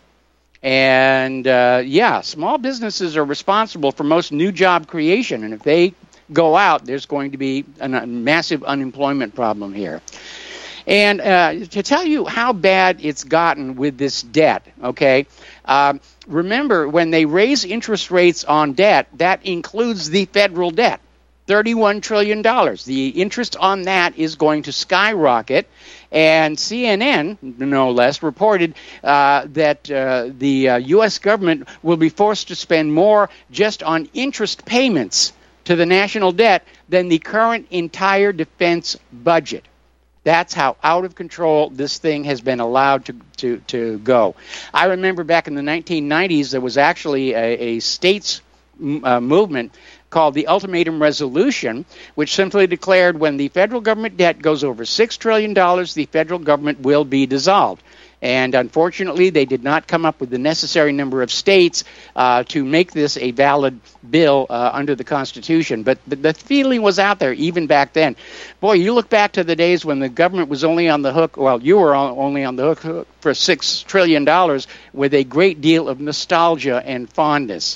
And, uh, yeah, small businesses are responsible for most new job creation, and if they go out, there's going to be a, a massive unemployment problem here. And uh, to tell you how bad it's gotten with this debt, okay, um, remember when they raise interest rates on debt, that includes the federal debt, thirty-one trillion dollars. The interest on that is going to skyrocket. And C N N, no less, reported uh, that uh, the uh, U S government will be forced to spend more just on interest payments to the national debt than the current entire defense budget. That's how out of control this thing has been allowed to, to, to go. I remember back in the nineteen nineties, there was actually a, a states uh, movement called the Ultimatum Resolution, which simply declared when the federal government debt goes over six trillion dollars, the federal government will be dissolved. And unfortunately, they did not come up with the necessary number of states uh, to make this a valid bill uh, under the Constitution. But the, the feeling was out there even back then. Boy, you look back to the days when the government was only on the hook, well, you were only on the hook for six trillion dollars with a great deal of nostalgia and fondness.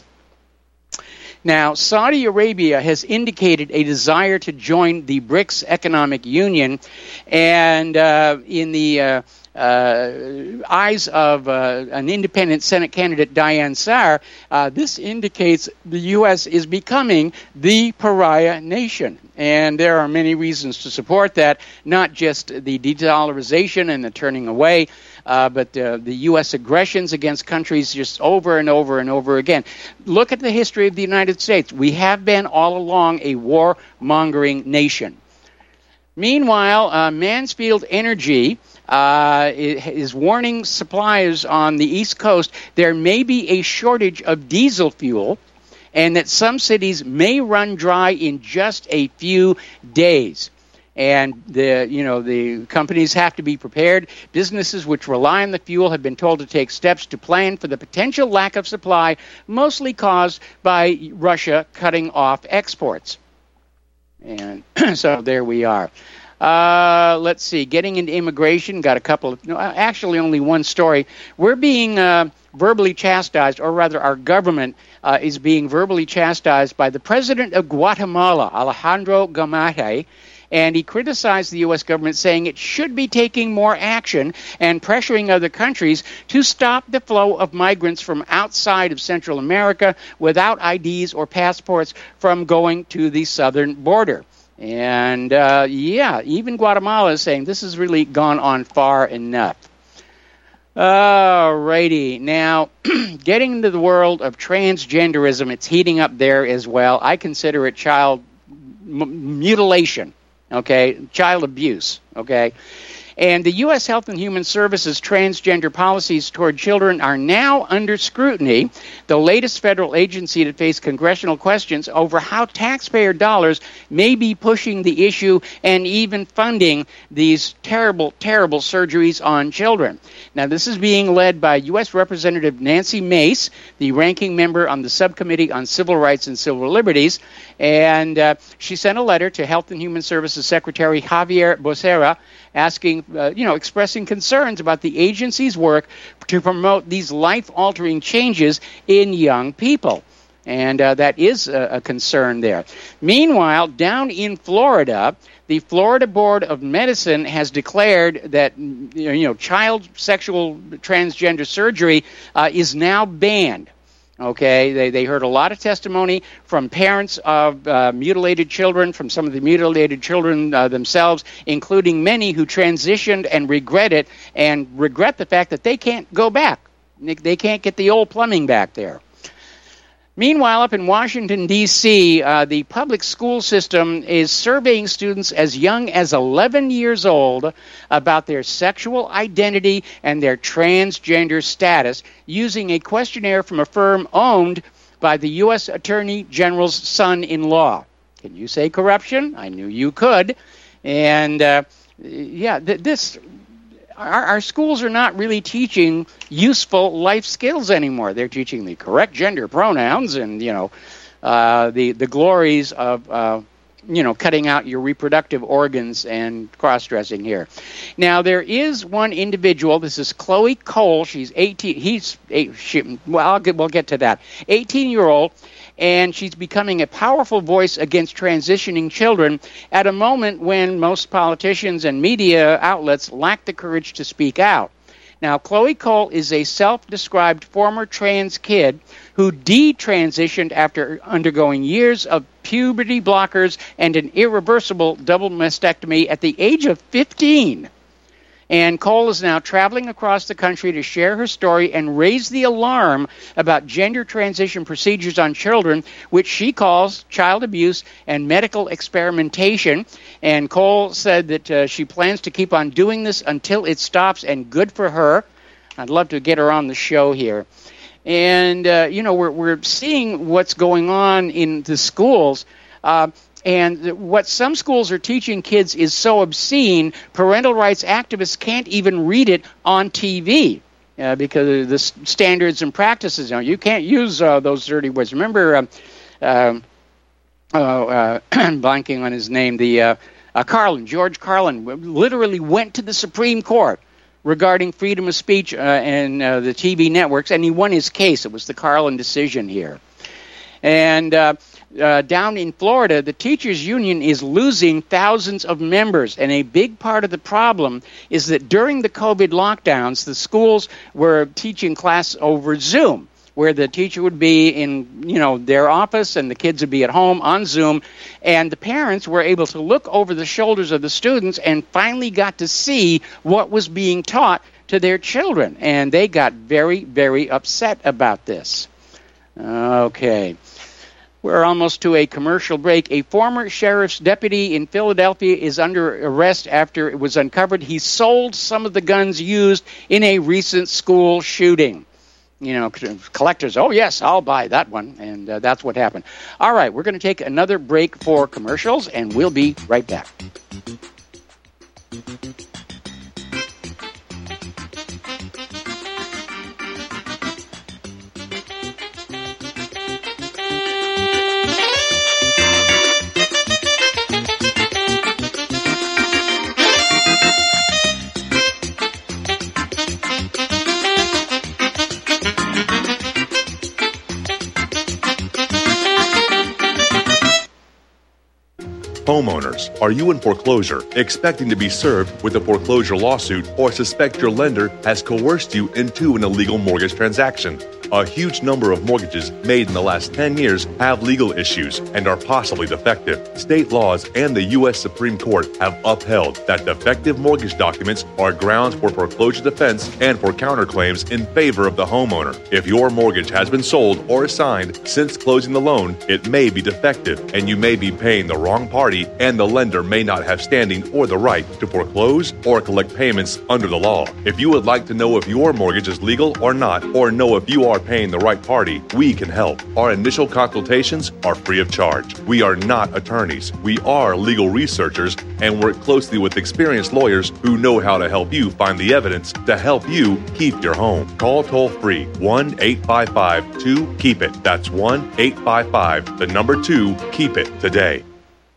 Now, Saudi Arabia has indicated a desire to join the BRICS Economic Union, and uh, in the uh, uh, eyes of uh, an independent Senate candidate, Diane Sare, uh, this indicates the U S is becoming the pariah nation. And there are many reasons to support that, not just the de-dollarization and the turning away, uh, but uh, the U S aggressions against countries just over and over and over again. Look at the history of the United States. We have been all along a war-mongering nation. Meanwhile, uh, Mansfield Energy uh, is warning suppliers on the East Coast there may be a shortage of diesel fuel, and that some cities may run dry in just a few days. And the you know the companies have to be prepared. Businesses which rely on the fuel have been told to take steps to plan for the potential lack of supply, mostly caused by Russia cutting off exports. And so there we are. Uh, let's see. Getting into immigration, got a couple of, no, actually only one story. We're being uh, verbally chastised, or rather our government uh, is being verbally chastised by the president of Guatemala, Alejandro Gamate, and he criticized the U S government, saying it should be taking more action and pressuring other countries to stop the flow of migrants from outside of Central America without I Ds or passports from going to the southern border. And, uh, yeah, even Guatemala is saying this has really gone on far enough. All righty. Now, getting into the world of transgenderism, it's heating up there as well. I consider it child m- mutilation. Okay, child abuse, okay? And the U S Health and Human Services transgender policies toward children are now under scrutiny, the latest federal agency to face congressional questions over how taxpayer dollars may be pushing the issue and even funding these terrible, terrible surgeries on children. Now, this is being led by U S Representative Nancy Mace, the ranking member on the Subcommittee on Civil Rights and Civil Liberties, and uh, she sent a letter to Health and Human Services Secretary Javier Becerra asking, uh, you know, expressing concerns about the agency's work to promote these life-altering changes in young people. And uh, that is a, a concern there. Meanwhile, down in Florida, the Florida Board of Medicine has declared that, you know, child sexual transgender surgery uh, is now banned. Okay, they they heard a lot of testimony from parents of uh, mutilated children, from some of the mutilated children uh, themselves, including many who transitioned and regret it, and regret the fact that they can't go back. They can't get the old plumbing back there. Meanwhile, up in Washington, D C, uh, the public school system is surveying students as young as eleven years old about their sexual identity and their transgender status using a questionnaire from a firm owned by the U S Attorney General's son-in-law. Can you say corruption? I knew you could. And, uh, yeah, th- this... Our, our schools are not really teaching useful life skills anymore. They're teaching the correct gender pronouns and, you know, uh, the the glories of, uh, you know, cutting out your reproductive organs and cross-dressing here. Now, there is one individual. This is Chloe Cole. She's eighteen. He's eight, she, well, I'll get, we'll get to that. eighteen-year-old. And she's becoming a powerful voice against transitioning children at a moment when most politicians and media outlets lack the courage to speak out. Now, Chloe Cole is a self-described former trans kid who detransitioned after undergoing years of puberty blockers and an irreversible double mastectomy at the age of fifteen. And Cole is now traveling across the country to share her story and raise the alarm about gender transition procedures on children, which she calls child abuse and medical experimentation. And Cole said that uh, she plans to keep on doing this until it stops, and good for her. I'd love to get her on the show here. And, uh, you know, we're, we're seeing what's going on in the schools. Uh, And what some schools are teaching kids is so obscene, parental rights activists can't even read it on T V uh, because of the standards and practices. You know, you can't use uh, those dirty words. Remember, uh, uh, oh, uh, I'm blanking on his name, the uh, uh, Carlin, George Carlin, literally went to the Supreme Court regarding freedom of speech uh, and uh, the T V networks, and he won his case. It was the Carlin decision here. And uh, uh, down in Florida, the teachers' union is losing thousands of members. And a big part of the problem is that during the COVID lockdowns, the schools were teaching class over Zoom, where the teacher would be in, you know, their office and the kids would be at home on Zoom. And the parents were able to look over the shoulders of the students and finally got to see what was being taught to their children. And they got very, very upset about this. Okay. We're almost to a commercial break. A former sheriff's deputy in Philadelphia is under arrest after it was uncovered he sold some of the guns used in a recent school shooting. You know, collectors, oh, yes, I'll buy that one. And uh, that's what happened. All right, we're going to take another break for commercials, and we'll be right back. Homeowners, are you in foreclosure, expecting to be served with a foreclosure lawsuit, or suspect your lender has coerced you into an illegal mortgage transaction? A huge number of mortgages made in the last ten years have legal issues and are possibly defective. State laws and the U S Supreme Court have upheld that defective mortgage documents are grounds for foreclosure defense and for counterclaims in favor of the homeowner. If your mortgage has been sold or assigned since closing the loan, it may be defective and you may be paying the wrong party, and the lender may not have standing or the right to foreclose or collect payments under the law. If you would like to know if your mortgage is legal or not, or know if you are paying the right party, we can help. Our initial consultations are free of charge. We are not attorneys. We are legal researchers and work closely with experienced lawyers who know how to help you find the evidence to help you keep your home. Call toll-free one eight five five two keep it. That's one eight five five, the number two, keep it today.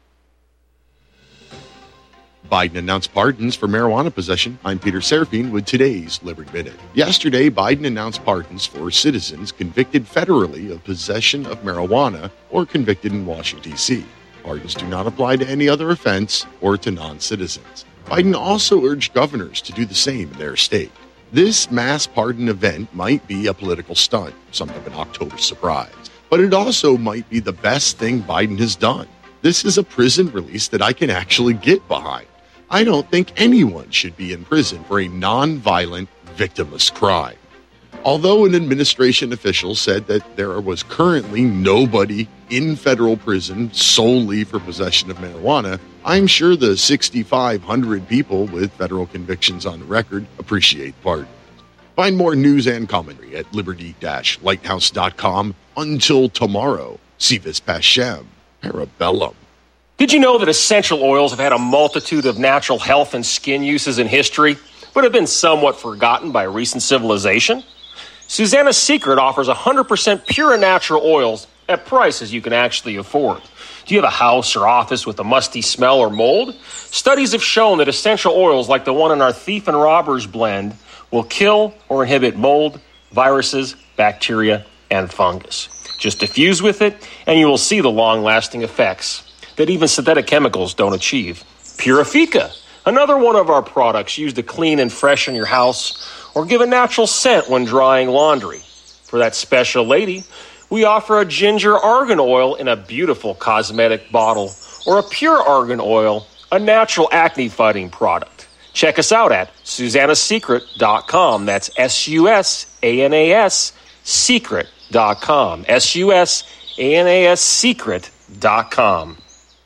Biden announced pardons for marijuana possession. I'm Peter Serafine with today's Liberty Minute. Yesterday, Biden announced pardons for citizens convicted federally of possession of marijuana or convicted in Washington, D C Pardons do not apply to any other offense or to non-citizens. Biden also urged governors to do the same in their state. This mass pardon event might be a political stunt, something of an October surprise, but it also might be the best thing Biden has done. This is a prison release that I can actually get behind. I don't think anyone should be in prison for a non-violent, victimless crime. Although an administration official said that there was currently nobody in federal prison solely for possession of marijuana, I'm sure the six thousand five hundred people with federal convictions on the record appreciate pardons. Find more news and commentary at liberty dash lighthouse dot com. Until tomorrow, Sivis Pashem, Parabellum. Did you know that essential oils have had a multitude of natural health and skin uses in history, but have been somewhat forgotten by recent civilization? Susanna's Secret offers one hundred percent pure and natural oils at prices you can actually afford. Do you have a house or office with a musty smell or mold? Studies have shown that essential oils like the one in our Thief and Robbers blend will kill or inhibit mold, viruses, bacteria, and fungus. Just diffuse with it, and you will see the long-lasting effects that even synthetic chemicals don't achieve. Purifica, another one of our products used to clean and freshen your house or give a natural scent when drying laundry. For that special lady, we offer a ginger argan oil in a beautiful cosmetic bottle, or a pure argan oil, a natural acne-fighting product. Check us out at susanna secret dot com. That's S U S A N A S secret dot com. S U S A N A S secret dot com.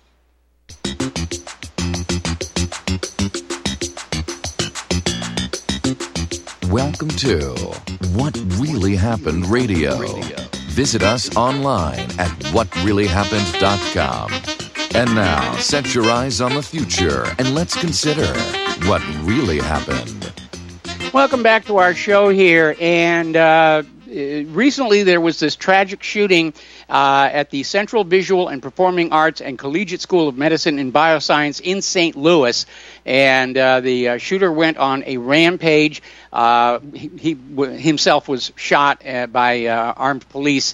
Welcome to What Really Happened Radio. Visit us online at what really happened dot com. And now, set your eyes on the future and let's consider what really happened. Welcome back to our show here. And uh, recently there was this tragic shooting uh, at the Central Visual and Performing Arts and Collegiate School of Medicine and Bioscience in Saint Louis. And uh, the uh, shooter went on a rampage. Uh, he, he w- himself was shot uh, by uh, armed police.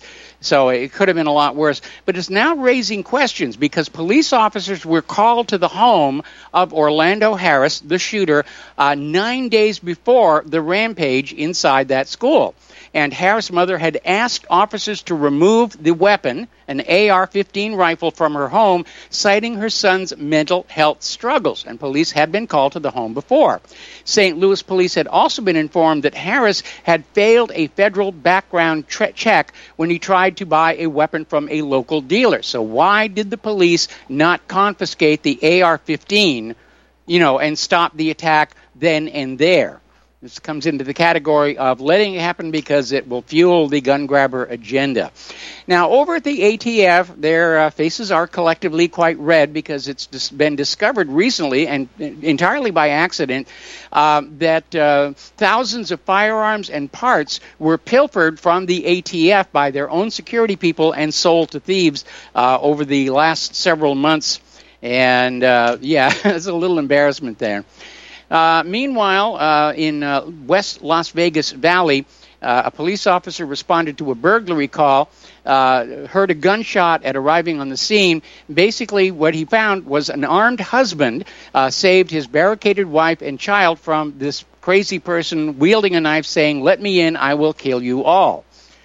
So it could have been a lot worse. But it's now raising questions because police officers were called to the home of Orlando Harris, the shooter, uh, nine days before the rampage inside that school. And Harris' mother had asked officers to remove the weapon, an A R fifteen rifle, from her home, citing her son's mental health struggles. And police had been called to the home before. Saint Louis police had also been informed that Harris had failed a federal background tre- check when he tried to buy a weapon from a local dealer. So why did the police not confiscate the A R fifteen, you know, and stop the attack then and there? This comes into the category of letting it happen because it will fuel the gun grabber agenda. Now, over at the A T F, their uh, faces are collectively quite red because it's dis- been discovered recently, and entirely by accident, uh, that uh, thousands of firearms and parts were pilfered from the A T F by their own security people and sold to thieves uh, over the last several months. And, uh, yeah, there's a little embarrassment there. Uh, meanwhile, uh, in uh, West Las Vegas Valley, uh, a police officer responded to a burglary call, uh, heard a gunshot at arriving on the scene. Basically, what he found was an armed husband uh, saved his barricaded wife and child from this crazy person wielding a knife saying, "Let me in, I will kill you all."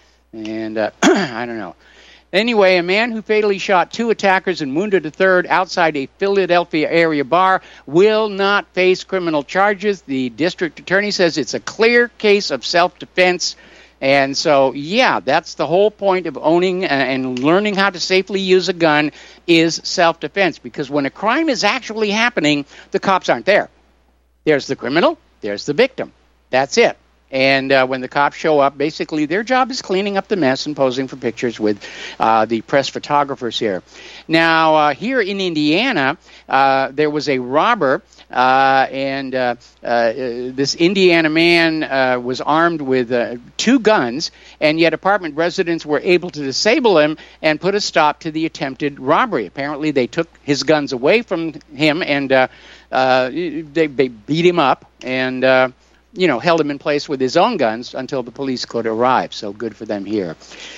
And uh, I don't know. Anyway, a man who fatally shot two attackers and wounded a third outside a Philadelphia area bar will not face criminal charges. The district attorney says it's a clear case of self-defense. And so, yeah, that's the whole point of owning and learning how to safely use a gun is self-defense. Because when a crime is actually happening, the cops aren't there. There's the criminal, there's the victim. That's it. And uh, when the cops show up, basically their job is cleaning up the mess and posing for pictures with uh, the press photographers here. Now, uh, here in Indiana, uh, there was a robber, uh, and uh, uh, this Indiana man uh, was armed with uh, two guns, and yet apartment residents were able to disable him and put a stop to the attempted robbery. Apparently, they took his guns away from him, and uh, uh, they, they beat him up, and Uh, you know, held him in place with his own guns until the police could arrive. So good for them here.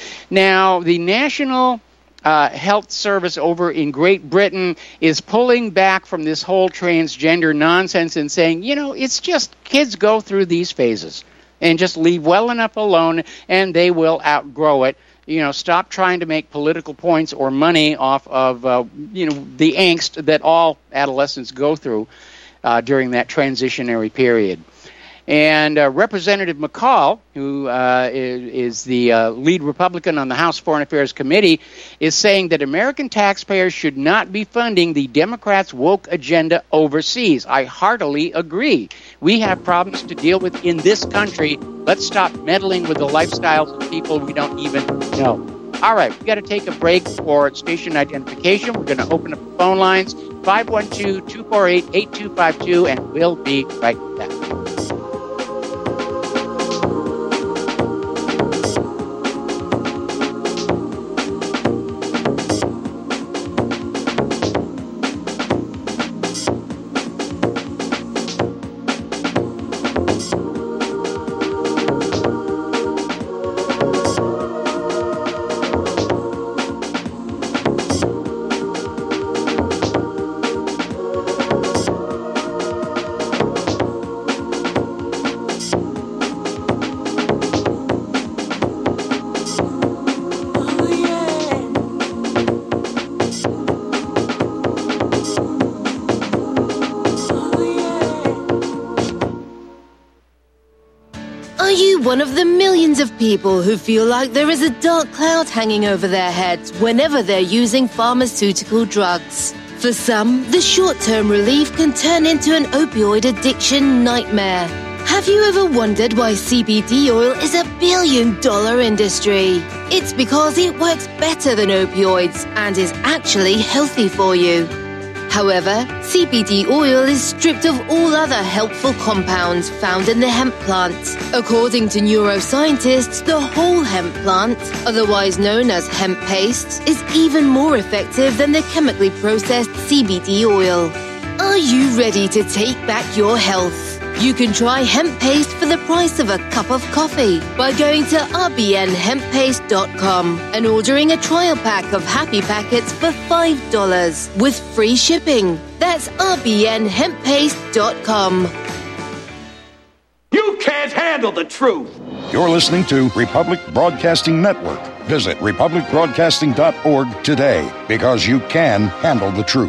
Now, the National uh, Health Service over in Great Britain is pulling back from this whole transgender nonsense and saying, you know, it's just kids go through these phases and just leave well enough alone and they will outgrow it. You know, stop trying to make political points or money off of, uh, you know, the angst that all adolescents go through uh, during that transitionary period. And uh, Representative McCall, who uh, is, is the uh, lead Republican on the House Foreign Affairs Committee, is saying that American taxpayers should not be funding the Democrats' woke agenda overseas. I heartily agree. We have problems to deal with in this country. Let's stop meddling with the lifestyles of people we don't even know. All right, we've got to take a break for station identification. We're going to open up the phone lines, five one two, two four eight, eight two five two, and we'll be right back. One of the millions of people who feel like there is a dark cloud hanging over their heads whenever they're using pharmaceutical drugs. For some, the short-term relief can turn into an opioid addiction nightmare. Have you ever wondered why C B D oil is a billion-dollar industry? It's because it works better than opioids and is actually healthy for you. However, C B D oil is stripped of all other helpful compounds found in the hemp plant. According to neuroscientists, the whole hemp plant, otherwise known as hemp paste, is even more effective than the chemically processed C B D oil. Are you ready to take back your health? You can try hemp paste for the price of a cup of coffee by going to r b n hemp paste dot com and ordering a trial pack of Happy Packets for five dollars with free shipping. That's r b n hemp paste dot com. You can't handle the truth. You're listening to Republic Broadcasting Network. Visit republic broadcasting dot org today because you can handle the truth.